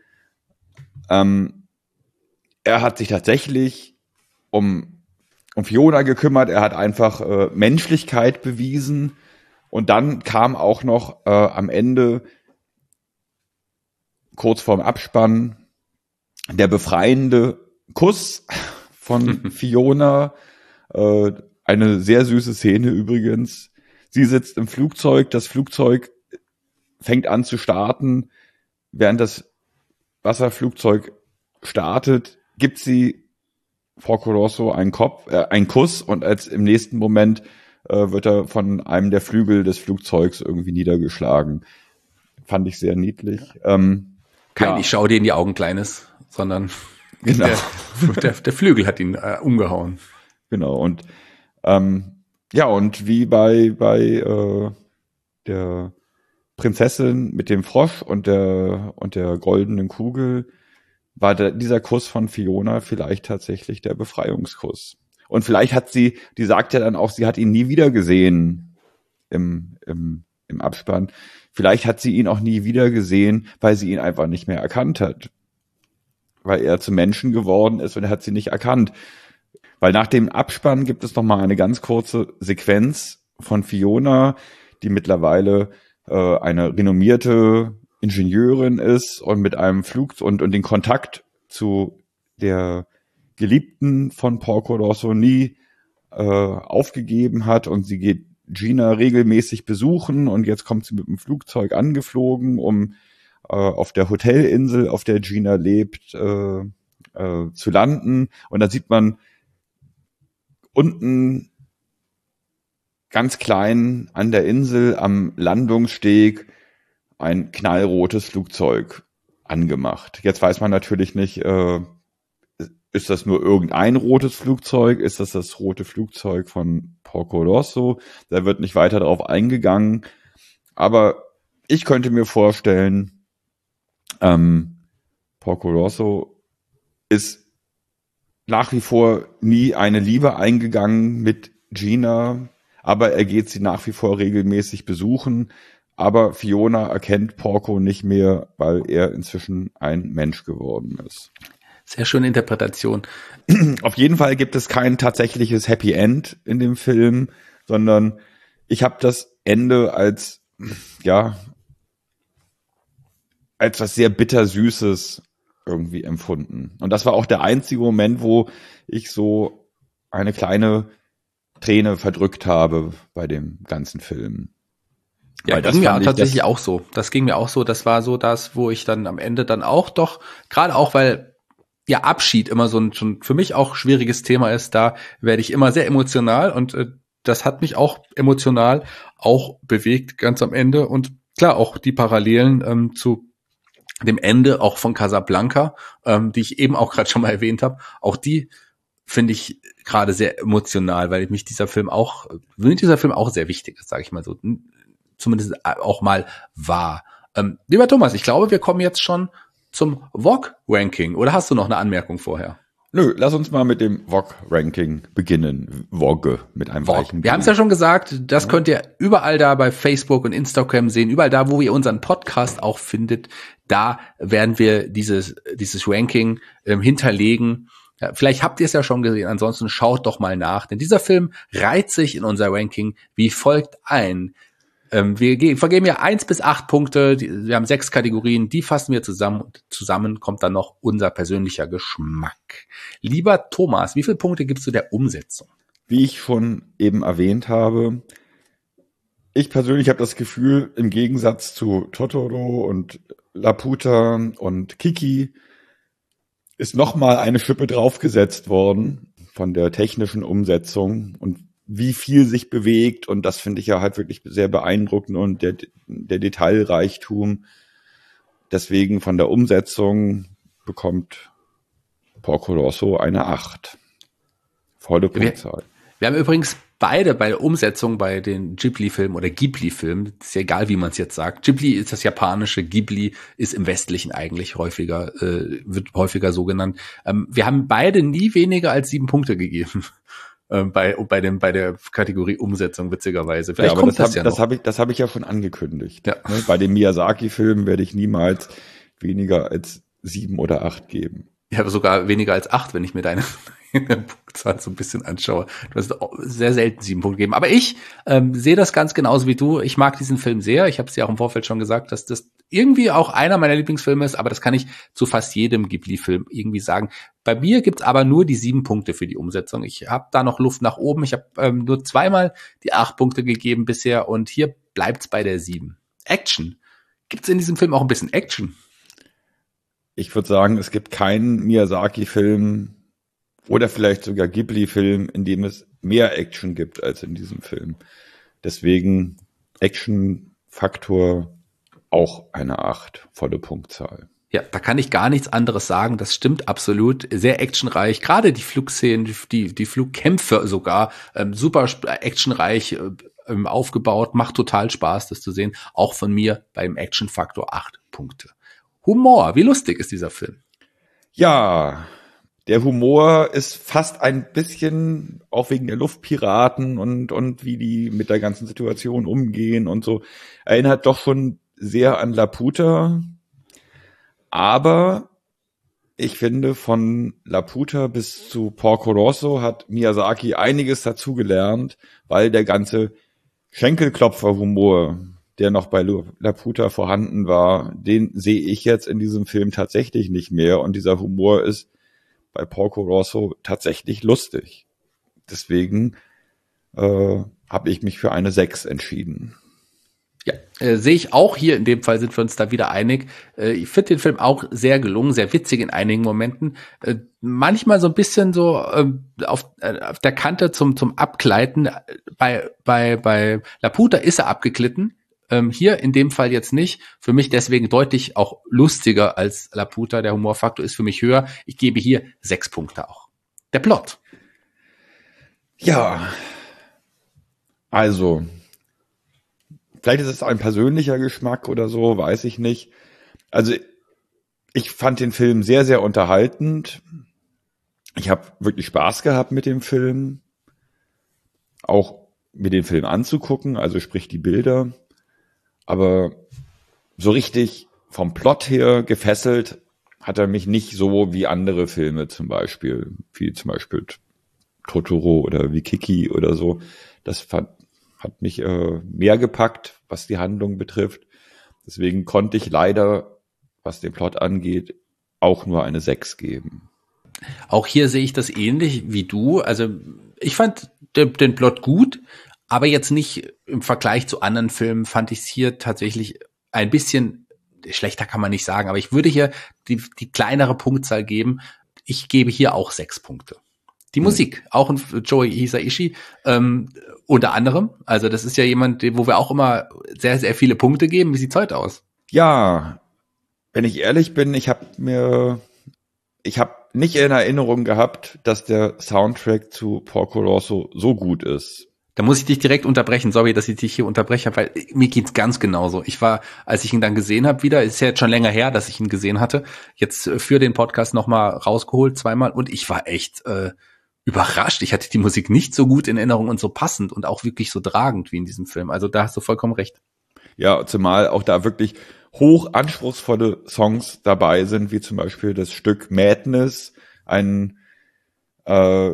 ähm, er hat sich tatsächlich um, um Fiona gekümmert, er hat einfach äh, Menschlichkeit bewiesen und dann kam auch noch äh, am Ende, kurz vorm Abspann, der befreiende Kuss von Fiona. Äh, eine sehr süße Szene übrigens. Sie sitzt im Flugzeug, das Flugzeug fängt an zu starten. Während das Wasserflugzeug startet, gibt sie Porco Rosso einen Kopf, äh, einen Kuss und als im nächsten Moment äh, wird er von einem der Flügel des Flugzeugs irgendwie niedergeschlagen. Fand ich sehr niedlich. Ähm, Kein ja. Ich schau dir in die Augen, Kleines, sondern Genau. der, der, der Flügel hat ihn äh, umgehauen. Genau, und ähm, ja, und wie bei bei äh, der Prinzessin mit dem Frosch und der und der goldenen Kugel war der, dieser Kuss von Fiona vielleicht tatsächlich der Befreiungskuss. Und vielleicht hat sie, die sagt ja dann auch, sie hat ihn nie wieder gesehen im, im, im Abspann. Vielleicht hat sie ihn auch nie wieder gesehen, weil sie ihn einfach nicht mehr erkannt hat. Weil er zum Menschen geworden ist und er hat sie nicht erkannt. Weil nach dem Abspann gibt es noch mal eine ganz kurze Sequenz von Fiona, die mittlerweile äh, eine renommierte Ingenieurin ist und mit einem Flug und, und den Kontakt zu der Geliebten von Porco Rosso nie äh, aufgegeben hat und sie geht Gina regelmäßig besuchen und jetzt kommt sie mit dem Flugzeug angeflogen, um äh, auf der Hotelinsel, auf der Gina lebt, äh, äh, zu landen. Und da sieht man unten ganz klein an der Insel am Landungssteg ein knallrotes Flugzeug angemacht. Jetzt weiß man natürlich nicht, äh, ist das nur irgendein rotes Flugzeug? Ist das das rote Flugzeug von Porco Rosso? Da wird nicht weiter darauf eingegangen. Aber ich könnte mir vorstellen, ähm, Porco Rosso ist nach wie vor nie eine Liebe eingegangen mit Gina, aber er geht sie nach wie vor regelmäßig besuchen. Aber Fiona erkennt Porco nicht mehr, weil er inzwischen ein Mensch geworden ist. Sehr schöne Interpretation. Auf jeden Fall gibt es kein tatsächliches Happy End in dem Film, sondern ich habe das Ende als, ja, als was sehr bittersüßes irgendwie empfunden. Und das war auch der einzige Moment, wo ich so eine kleine Träne verdrückt habe bei dem ganzen Film. Ja, Weil das ging mir auch tatsächlich auch so. Das ging mir auch so. Das war so das, wo ich dann am Ende dann auch doch, gerade auch, weil ja Abschied immer so ein schon für mich auch schwieriges Thema ist, da werde ich immer sehr emotional und äh, das hat mich auch emotional auch bewegt ganz am Ende und klar auch die Parallelen ähm, zu dem Ende auch von Casablanca, ähm, die ich eben auch gerade schon mal erwähnt habe, auch die finde ich gerade sehr emotional, weil mich dieser Film auch, weil dieser Film auch sehr wichtig ist, sage ich mal so, zumindest auch mal war. Ähm, lieber Thomas, ich glaube, wir kommen jetzt schon zum V O G-Ranking. Oder hast du noch eine Anmerkung vorher? Nö, lass uns mal mit dem V O G-Ranking beginnen. V O G mit einem V O G. weichen G. Wir haben es ja schon gesagt, das ja. könnt ihr überall da bei Facebook und Instagram sehen, überall da, wo ihr unseren Podcast auch findet. Da werden wir dieses dieses Ranking ähm, hinterlegen. Ja, vielleicht habt ihr es ja schon gesehen, ansonsten schaut doch mal nach. Denn dieser Film reiht sich in unser Ranking wie folgt ein. Ähm, wir ge- vergeben ja eins bis acht Punkte, die, wir haben sechs Kategorien, die fassen wir zusammen und zusammen kommt dann noch unser persönlicher Geschmack. Lieber Thomas, wie viele Punkte gibst du der Umsetzung? Wie ich schon eben erwähnt habe, ich persönlich habe das Gefühl, im Gegensatz zu Totoro und Laputa und Kiki ist nochmal eine Schippe draufgesetzt worden von der technischen Umsetzung und wie viel sich bewegt, und das finde ich ja halt wirklich sehr beeindruckend, und der, der Detailreichtum. Deswegen von der Umsetzung bekommt Porco Rosso eine acht. Volle Punktzahl. Wir, wir haben übrigens beide bei der Umsetzung bei den Ghibli-Filmen oder Ghibli-Filmen, ist ja egal, wie man es jetzt sagt. Ghibli ist das japanische, Ghibli ist im Westlichen eigentlich häufiger, äh, wird häufiger so genannt. Ähm, wir haben beide nie weniger als sieben Punkte gegeben. Bei, bei dem, bei der Kategorie Umsetzung, witzigerweise. Vielleicht ja, kommt das, das hab, ja das noch. Habe ich, das habe ich ja schon angekündigt. Ja. Ne? Bei den Miyazaki-Filmen werde ich niemals weniger als sieben oder acht geben. Ich habe sogar weniger als acht, wenn ich mir deine, deine Punktzahl so ein bisschen anschaue. Du hast sehr selten sieben Punkte gegeben. Aber ich ähm, sehe das ganz genauso wie du. Ich mag diesen Film sehr. Ich habe es ja auch im Vorfeld schon gesagt, dass das irgendwie auch einer meiner Lieblingsfilme ist, aber das kann ich zu fast jedem Ghibli-Film irgendwie sagen. Bei mir gibt's aber nur die sieben Punkte für die Umsetzung. Ich habe da noch Luft nach oben. Ich habe ähm, nur zweimal die acht Punkte gegeben bisher und hier bleibt's bei der sieben. Action. Gibt's in diesem Film auch ein bisschen Action? Ich würde sagen, es gibt keinen Miyazaki-Film oder vielleicht sogar Ghibli-Film, in dem es mehr Action gibt als in diesem Film. Deswegen Action-Faktor auch eine acht, volle Punktzahl. Ja, da kann ich gar nichts anderes sagen. Das stimmt absolut. Sehr actionreich. Gerade die Flugszenen, die, die Flugkämpfe sogar, ähm, super actionreich ähm, aufgebaut. Macht total Spaß, das zu sehen. Auch von mir beim Action-Faktor acht Punkte. Humor. Wie lustig ist dieser Film? Ja, der Humor ist fast ein bisschen, auch wegen der Luftpiraten und, und wie die mit der ganzen Situation umgehen und so, erinnert doch schon sehr an Laputa. Aber ich finde, von Laputa bis zu Porco Rosso hat Miyazaki einiges dazugelernt, weil der ganze Schenkelklopfer-Humor, der noch bei Laputa vorhanden war, den sehe ich jetzt in diesem Film tatsächlich nicht mehr. Und dieser Humor ist bei Porco Rosso tatsächlich lustig. Deswegen äh, habe ich mich für eine sechs entschieden. Ja, äh, sehe ich auch hier. In dem Fall sind wir uns da wieder einig. Äh, ich finde den Film auch sehr gelungen, sehr witzig in einigen Momenten. Äh, manchmal so ein bisschen so äh, auf, äh, auf der Kante zum zum Abgleiten. Bei bei bei Laputa ist er abgeglitten. Ähm, hier in dem Fall jetzt nicht. Für mich deswegen deutlich auch lustiger als Laputa. Der Humorfaktor ist für mich höher. Ich gebe hier sechs Punkte auch. Der Plot. Ja, also vielleicht ist es ein persönlicher Geschmack oder so, weiß ich nicht. Also ich fand den Film sehr, sehr unterhaltend. Ich habe wirklich Spaß gehabt mit dem Film. Auch mir den Film anzugucken, also sprich die Bilder. Aber so richtig vom Plot her gefesselt hat er mich nicht so wie andere Filme zum Beispiel, wie zum Beispiel Totoro oder wie Kiki oder so. Das fand, hat mich äh, mehr gepackt, was die Handlung betrifft. Deswegen konnte ich leider, was den Plot angeht, auch nur eine sechs geben. Auch hier sehe ich das ähnlich wie du. Also ich fand den, den Plot gut, aber jetzt nicht im Vergleich zu anderen Filmen fand ich es hier tatsächlich ein bisschen schlechter, kann man nicht sagen. Aber ich würde hier die, die kleinere Punktzahl geben. Ich gebe hier auch sechs Punkte. Die hm. Musik, auch ein Joe Hisaishi, ähm, unter anderem. Also das ist ja jemand, wo wir auch immer sehr, sehr viele Punkte geben. Wie sieht's heute aus? Ja, wenn ich ehrlich bin, ich habe mir, ich habe nicht in Erinnerung gehabt, dass der Soundtrack zu Porco Rosso so gut ist. Da muss ich dich direkt unterbrechen. Sorry, dass ich dich hier unterbreche, weil mir geht's ganz genauso. Ich war, als ich ihn dann gesehen habe wieder, ist ja jetzt schon länger her, dass ich ihn gesehen hatte, jetzt für den Podcast nochmal rausgeholt, zweimal, und ich war echt äh, überrascht. Ich hatte die Musik nicht so gut in Erinnerung und so passend und auch wirklich so tragend wie in diesem Film. Also da hast du vollkommen recht. Ja, zumal auch da wirklich hoch anspruchsvolle Songs dabei sind, wie zum Beispiel das Stück Madness, ein äh,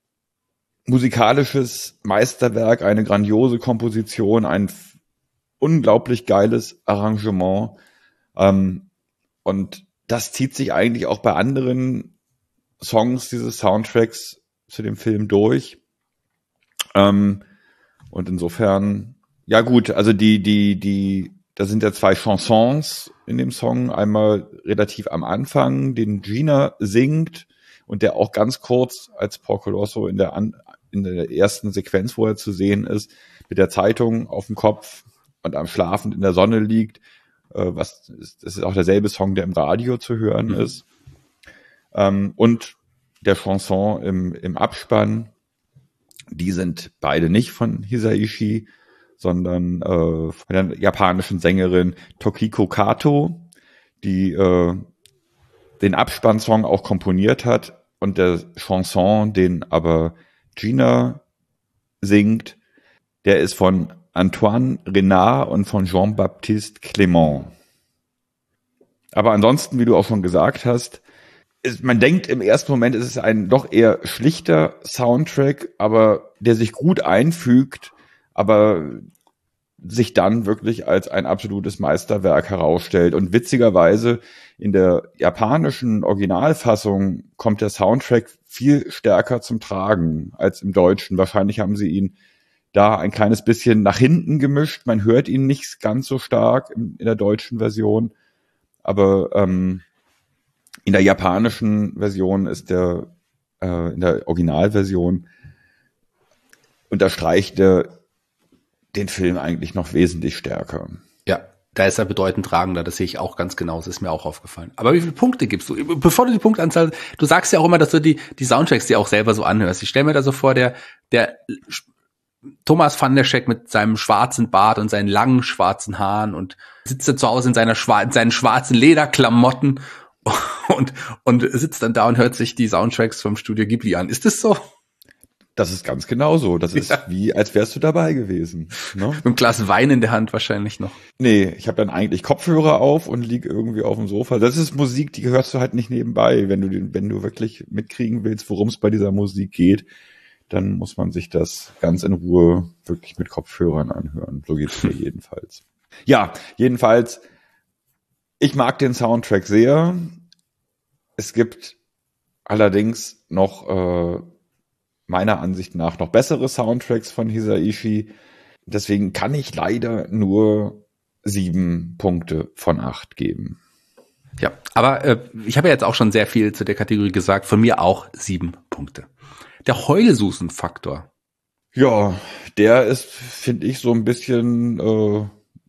musikalisches Meisterwerk, eine grandiose Komposition, ein f- unglaublich geiles Arrangement. Ähm, und das zieht sich eigentlich auch bei anderen Songs dieses Soundtracks zu dem Film durch. Ähm, und insofern, ja gut, also die, die, die, da sind ja zwei Chansons in dem Song. Einmal relativ am Anfang, den Gina singt und der auch ganz kurz als Porco Rosso in der, An- in der ersten Sequenz, wo er zu sehen ist, mit der Zeitung auf dem Kopf und am Schlafend in der Sonne liegt. Äh, was ist, das ist auch derselbe Song, der im Radio zu hören mhm. ist. Ähm, und der Chanson im, im Abspann, die sind beide nicht von Hisaishi, sondern äh, von der japanischen Sängerin Tokiko Kato, die äh, den Abspannsong auch komponiert hat und der Chanson, den aber Gina singt, der ist von Antoine Renard und von Jean-Baptiste Clément. Aber ansonsten, wie du auch schon gesagt hast, ist, man denkt im ersten Moment, es ist ein doch eher schlichter Soundtrack, aber der sich gut einfügt, aber sich dann wirklich als ein absolutes Meisterwerk herausstellt. Und witzigerweise in der japanischen Originalfassung kommt der Soundtrack viel stärker zum Tragen als im Deutschen. Wahrscheinlich haben sie ihn da ein kleines bisschen nach hinten gemischt. Man hört ihn nicht ganz so stark in, in der deutschen Version. Aber ähm, in der japanischen Version ist der, äh, in der Originalversion unterstreicht der den Film eigentlich noch wesentlich stärker. Ja, da ist er bedeutend tragender, das sehe ich auch ganz genau, das ist mir auch aufgefallen. Aber wie viele Punkte gibst du? Bevor du die Punktanzahl, du sagst ja auch immer, dass du die, die Soundtracks dir auch selber so anhörst. Ich stelle mir da so vor, der, der Thomas van der Scheck mit seinem schwarzen Bart und seinen langen schwarzen Haaren und sitzt da zu Hause in seiner schwa- in seinen schwarzen Lederklamotten und, und sitzt dann da und hört sich die Soundtracks vom Studio Ghibli an. Ist das so? Das ist ganz genau so. Das ist ja wie, als wärst du dabei gewesen. Ne? Mit einem Glas Wein in der Hand wahrscheinlich noch. Nee, ich habe dann eigentlich Kopfhörer auf und lieg irgendwie auf dem Sofa. Das ist Musik, die hörst du halt nicht nebenbei. Wenn du den, wenn du wirklich mitkriegen willst, worum es bei dieser Musik geht, dann muss man sich das ganz in Ruhe wirklich mit Kopfhörern anhören. So geht's mir jedenfalls. Ja, jedenfalls, ich mag den Soundtrack sehr. Es gibt allerdings noch äh, meiner Ansicht nach noch bessere Soundtracks von Hisaishi. Deswegen kann ich leider nur sieben Punkte von acht geben. Ja, aber äh, ich habe ja jetzt auch schon sehr viel zu der Kategorie gesagt. Von mir auch sieben Punkte. Der Heulsusen-Faktor. Ja, der ist, finde ich, so ein bisschen äh,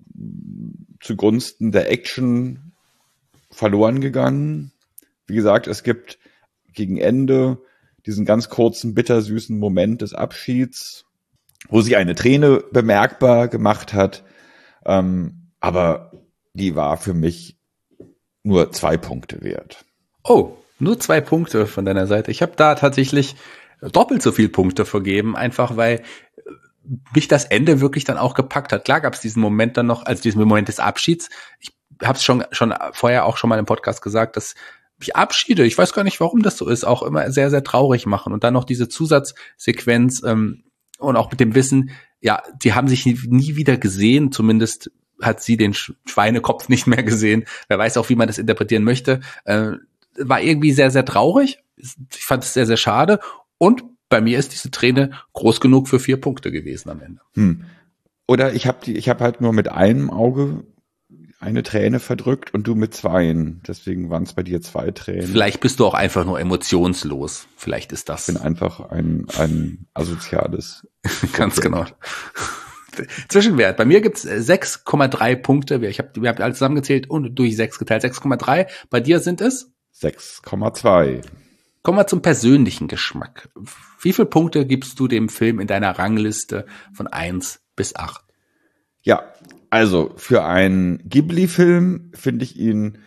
zugunsten der Action verloren gegangen. Wie gesagt, es gibt gegen Ende diesen ganz kurzen, bittersüßen Moment des Abschieds, wo sich eine Träne bemerkbar gemacht hat. Ähm, aber die war für mich nur zwei Punkte wert. Oh, nur zwei Punkte von deiner Seite. Ich habe da tatsächlich doppelt so viel Punkte vergeben, einfach weil mich das Ende wirklich dann auch gepackt hat. Klar gab es diesen Moment dann noch, also diesen Moment des Abschieds. Ich habe es schon schon vorher auch schon mal im Podcast gesagt, dass die Abschiede, ich weiß gar nicht, warum das so ist, auch immer sehr, sehr traurig machen. Und dann noch diese Zusatzsequenz ähm, und auch mit dem Wissen, ja, die haben sich nie, nie wieder gesehen, zumindest hat sie den Schweinekopf nicht mehr gesehen. Wer weiß auch, wie man das interpretieren möchte. Äh, war irgendwie sehr, sehr traurig. Ich fand es sehr, sehr schade. Und bei mir ist diese Träne groß genug für vier Punkte gewesen am Ende. Hm. Oder ich habe die, ich habe halt nur mit einem Auge eine Träne verdrückt und du mit zweien. Deswegen waren es bei dir zwei Tränen. Vielleicht bist du auch einfach nur emotionslos. Vielleicht ist das. Ich bin einfach ein, ein asoziales. Ganz genau. Zwischenwert. Bei mir gibt's sechs Komma drei Punkte. Ich hab, wir haben alles zusammengezählt und durch sechs geteilt. sechs Komma drei. Bei dir sind es? sechs Komma zwei. Kommen wir zum persönlichen Geschmack. Wie viele Punkte gibst du dem Film in deiner Rangliste von eins bis acht? Ja, also für einen Ghibli-Film finde ich ihn,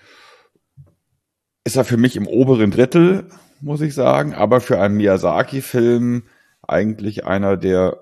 ist er für mich im oberen Drittel, muss ich sagen, aber für einen Miyazaki-Film eigentlich einer der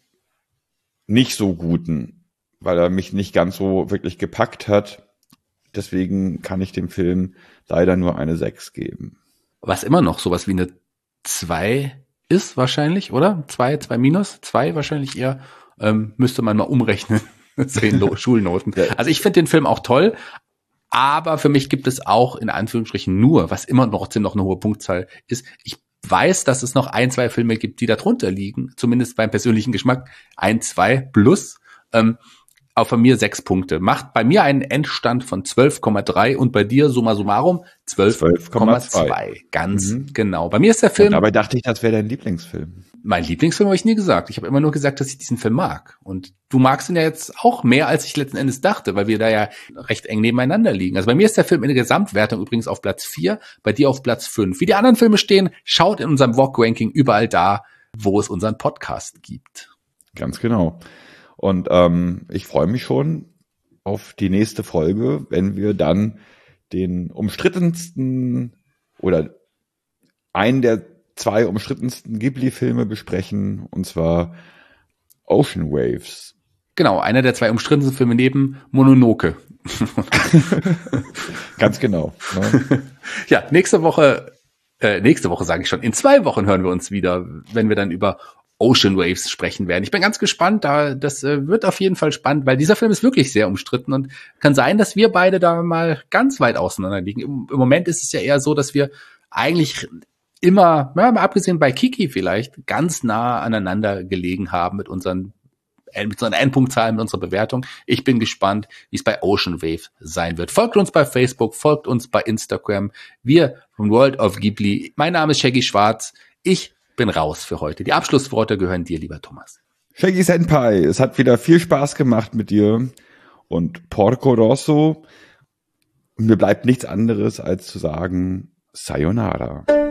nicht so guten, weil er mich nicht ganz so wirklich gepackt hat. Deswegen kann ich dem Film leider nur eine sechs geben. Was immer noch sowas wie eine zwei ist wahrscheinlich, oder? zwei, zwei minus, zwei wahrscheinlich eher. Ähm, müsste man mal umrechnen. Zehn Schulnoten. Also ich finde den Film auch toll, aber für mich gibt es auch in Anführungsstrichen nur, was immer noch, noch eine hohe Punktzahl ist. Ich weiß, dass es noch ein, zwei Filme gibt, die da drunter liegen, zumindest beim persönlichen Geschmack. Ein, zwei plus. Ähm, auch von mir sechs Punkte. Macht bei mir einen Endstand von zwölf Komma drei und bei dir summa summarum zwölf Komma zwei. Ganz mhm. genau. Bei mir ist der Film... Und dabei dachte ich, das wäre dein Lieblingsfilm. Mein Lieblingsfilm habe ich nie gesagt. Ich habe immer nur gesagt, dass ich diesen Film mag. Und du magst ihn ja jetzt auch mehr, als ich letzten Endes dachte, weil wir da ja recht eng nebeneinander liegen. Also bei mir ist der Film in der Gesamtwertung übrigens auf Platz vier, bei dir auf Platz fünf. Wie die anderen Filme stehen, schaut in unserem V O G-Ranking überall da, wo es unseren Podcast gibt. Ganz genau. Und ähm, ich freue mich schon auf die nächste Folge, wenn wir dann den umstrittensten oder einen der zwei umstrittensten Ghibli-Filme besprechen, und zwar Ocean Waves. Genau, einer der zwei umstrittensten Filme neben Mononoke. Ganz genau. Ne? Ja, nächste Woche, äh, nächste Woche sage ich schon, in zwei Wochen hören wir uns wieder, wenn wir dann über Ocean Waves sprechen werden. Ich bin ganz gespannt, da das äh, wird auf jeden Fall spannend, weil dieser Film ist wirklich sehr umstritten und kann sein, dass wir beide da mal ganz weit auseinander liegen. Im, im Moment ist es ja eher so, dass wir eigentlich immer, ja, mal abgesehen bei Kiki vielleicht, ganz nah aneinander gelegen haben mit unseren mit unseren Endpunktzahlen, mit unserer Bewertung. Ich bin gespannt, wie es bei Ocean Wave sein wird. Folgt uns bei Facebook, folgt uns bei Instagram. Wir von World of Ghibli. Mein Name ist Shaggy Schwarz. Ich bin raus für heute. Die Abschlussworte gehören dir, lieber Thomas. Shaggy Senpai, es hat wieder viel Spaß gemacht mit dir und Porco Rosso. Mir bleibt nichts anderes als zu sagen Sayonara.